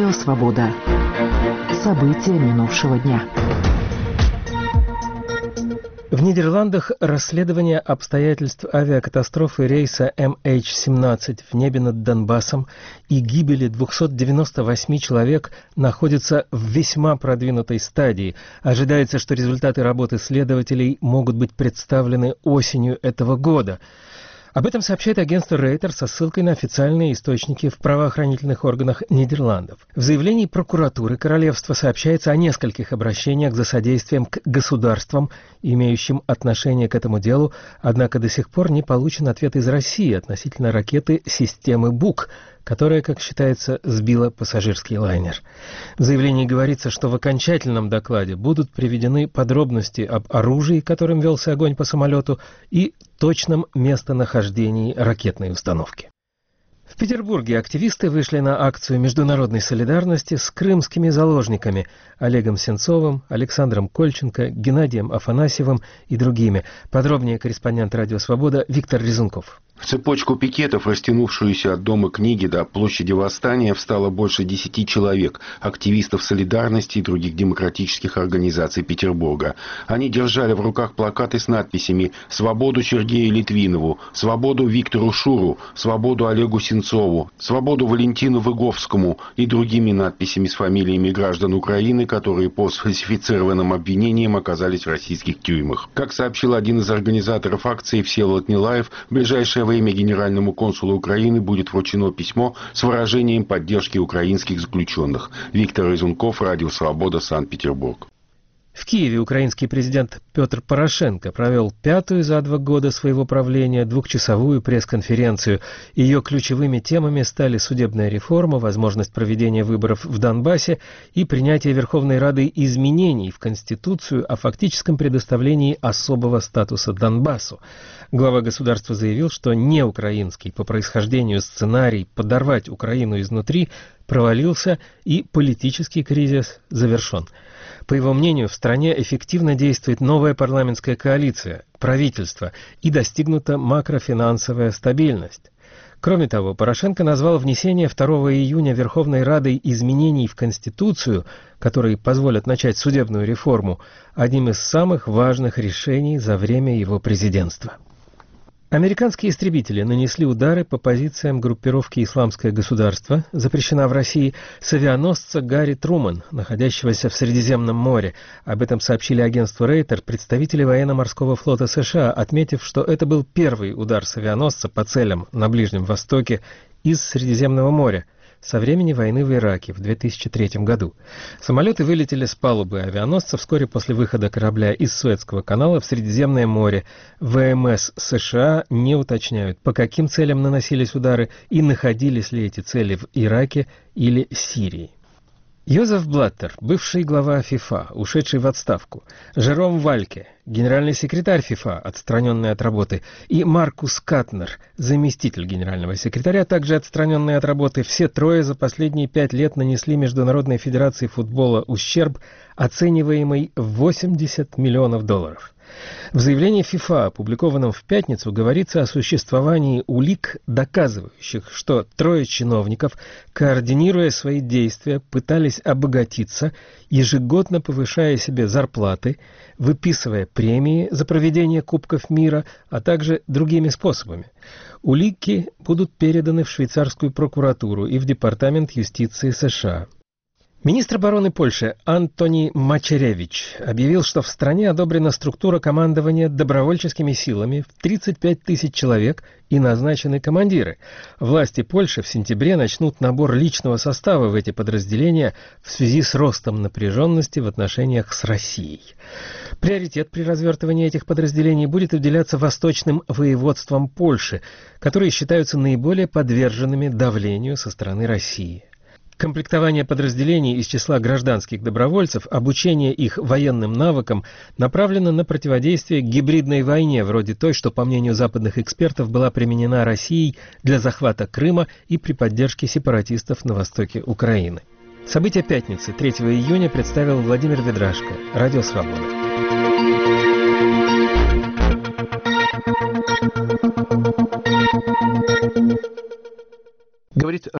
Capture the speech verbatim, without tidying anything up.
Радио Свобода. События минувшего дня. В Нидерландах расследование обстоятельств авиакатастрофы рейса эм эйч семнадцать в небе над Донбассом и гибели двухсот девяноста восьми человек находится в весьма продвинутой стадии. Ожидается, что результаты работы следователей могут быть представлены осенью этого года. Об этом сообщает агентство Рейтер со ссылкой на официальные источники в правоохранительных органах Нидерландов. В заявлении прокуратуры королевства сообщается о нескольких обращениях за содействием к государствам, имеющим отношение к этому делу, однако до сих пор не получен ответ из России относительно ракеты системы «Бук», которая, как считается, сбила пассажирский лайнер. В заявлении говорится, что в окончательном докладе будут приведены подробности об оружии, которым велся огонь по самолету, и точном местонахождении ракетной установки. В Петербурге активисты вышли на акцию международной солидарности с крымскими заложниками Олегом Сенцовым, Александром Кольченко, Геннадием Афанасьевым и другими. Подробнее корреспондент «Радио Свобода» Виктор Резунков. В цепочку пикетов, растянувшуюся от Дома книги до площади Восстания, встало больше десяти человек, активистов солидарности и других демократических организаций Петербурга. Они держали в руках плакаты с надписями «Свободу Сергею Литвинову», «Свободу Виктору Шуру», «Свободу Олегу Сенцову», «Свободу Валентину Выговскому» и другими надписями с фамилиями граждан Украины, которые по сфальсифицированным обвинениям оказались в российских тюрьмах. Как сообщил один из организаторов акции Всеволод Нилаев, в ближайшее время генеральному консулу Украины будет вручено письмо с выражением поддержки украинских заключенных. Виктор Резунков, Радио Свобода, Санкт-Петербург. В Киеве украинский президент Петр Порошенко провел пятую за два года своего правления двухчасовую пресс-конференцию. Ее ключевыми темами стали судебная реформа, возможность проведения выборов в Донбассе и принятие Верховной Радой изменений в Конституцию о фактическом предоставлении особого статуса Донбассу. Глава государства заявил, что неукраинский по происхождению сценарий подорвать Украину изнутри провалился и политический кризис завершен. По его мнению, в стране эффективно действует новая парламентская коалиция, правительство, и достигнута макрофинансовая стабильность. Кроме того, Порошенко назвал внесение второго июня Верховной Радой изменений в Конституцию, которые позволят начать судебную реформу, одним из самых важных решений за время его президентства. Американские истребители нанесли удары по позициям группировки «Исламское государство», запрещена в России, с авианосца Гарри Труман, находящегося в Средиземном море. Об этом сообщили агентству Рейтер представители военно-морского флота США, отметив, что это был первый удар с авианосца по целям на Ближнем Востоке из Средиземного моря со времени войны в Ираке в две тысячи третьем году. Самолеты вылетели с палубы авианосца вскоре после выхода корабля из Суэцкого канала в Средиземное море. ВМС США не уточняют, по каким целям наносились удары и находились ли эти цели в Ираке или Сирии. Йозеф Блаттер, бывший глава ФИФА, ушедший в отставку, Жером Вальке, генеральный секретарь ФИФА, отстраненный от работы, и Маркус Катнер, заместитель генерального секретаря, также отстраненный от работы, все трое за последние пять лет нанесли Международной Федерации футбола ущерб, оцениваемый в восемьдесят миллионов долларов. В заявлении ФИФА, опубликованном в пятницу, говорится о существовании улик, доказывающих, что трое чиновников, координируя свои действия, пытались обогатиться, ежегодно повышая себе зарплаты, выписывая премии за проведение Кубков мира, а также другими способами. Улики будут переданы в швейцарскую прокуратуру и в Департамент юстиции США. Министр обороны Польши Антони Мачеревич объявил, что в стране одобрена структура командования добровольческими силами в тридцать пять тысяч человек и назначены командиры. Власти Польши в сентябре начнут набор личного состава в эти подразделения в связи с ростом напряженности в отношениях с Россией. Приоритет при развертывании этих подразделений будет уделяться восточным воеводствам Польши, которые считаются наиболее подверженными давлению со стороны России. Комплектование подразделений из числа гражданских добровольцев, обучение их военным навыкам направлено на противодействие гибридной войне, вроде той, что, по мнению западных экспертов, была применена Россией для захвата Крыма и при поддержке сепаратистов на востоке Украины. События пятницы, третьего июня, представил Владимир Ведрашко, Радио Свобода. Говорит